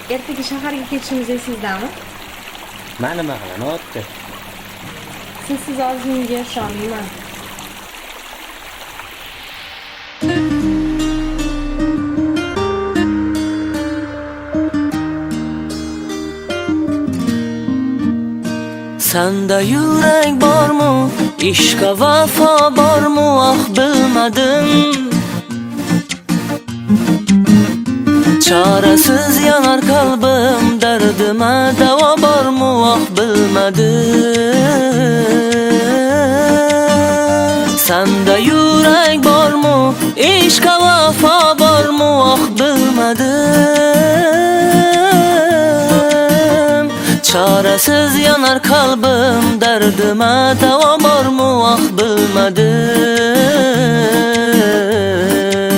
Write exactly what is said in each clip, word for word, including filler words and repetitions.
ertaga shaharga ketishimiz esizdami? Mana nima qilyapti? Siz siz o'zingizga ishonmayman. Senda yürek bormu, ishqa vafo bormu, ah bilmadim. Çaresiz yanar kalbim, derdime deva bormu, ah bilmadim. Senda yürek bormu, ishqa vafo bormu, ah bilmadim. Çaresiz yanar kalbim, derdime deva bormu, ah bilmadim.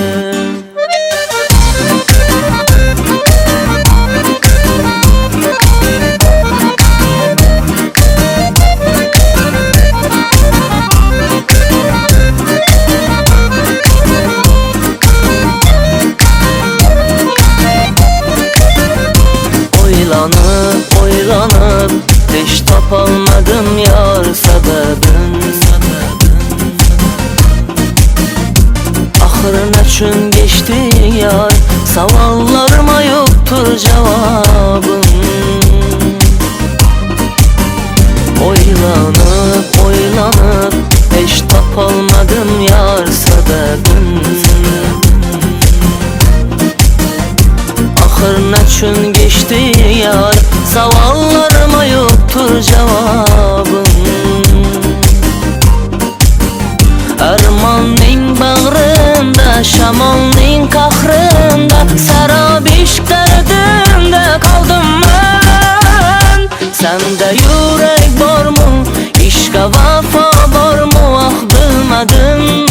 Oylanıp oylanıp hiç tapalmadım yar sebebin. Ahırın için geçti yar, savallarıma yoktur cevabım. Oylanıp oylanıp hiç tapalmadım yar sebebin. Ahırın için geçti yar, savallarıma yoktur cevabım. Ermanning bağrında, şamalning kahrında, sarabiş derdinde kaldım ben. Sende yürek bormu, ishqa vafo bormu, ah bilmadim.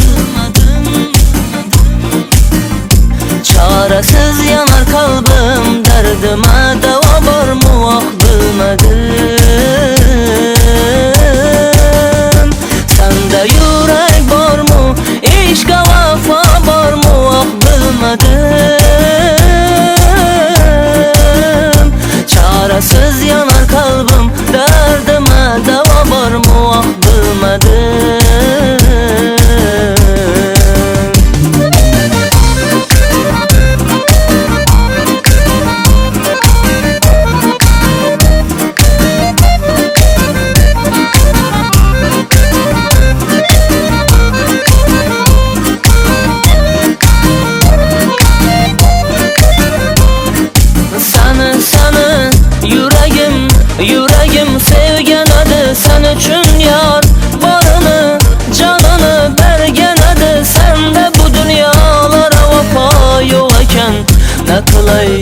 Çaresiz yanar kalbim, derdime deva bormu, ah bilmadim. Sende yürek bormu, ishqa vafo bormu, ah bilmadim. Çaresiz yanar kalbim, derdime deva bormu, ah bilmadim. Yüreğim sevgen adı sen üçün yar, varını canını bergen adı. Sende bu dünyalara vafa yok iken ne kılay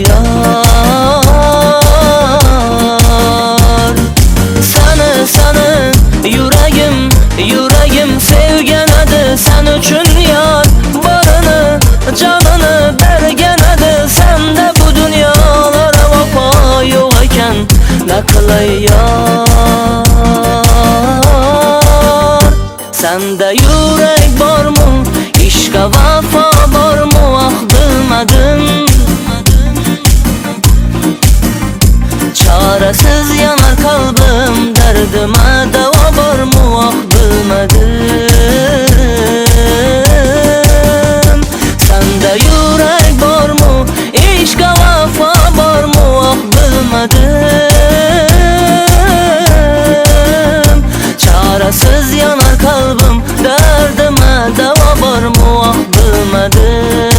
yar. Seni seni yüreğim yüreğim sevgen adı sen üçün yar, varını canını bergen adı. Sende bu dünyalara vafa yok iken ne kılay yar. Sende yürek bormu, ishqa vafo bormu, ah bilmadim. Çaresiz yanar kalbim, derdime deva bormu, ah bilmadim. Sende yürek bormu, ishqa vafo bormu, ah bilmadim. Çaresiz yanar kalbim, derdime deva bormu, ah bilmadim.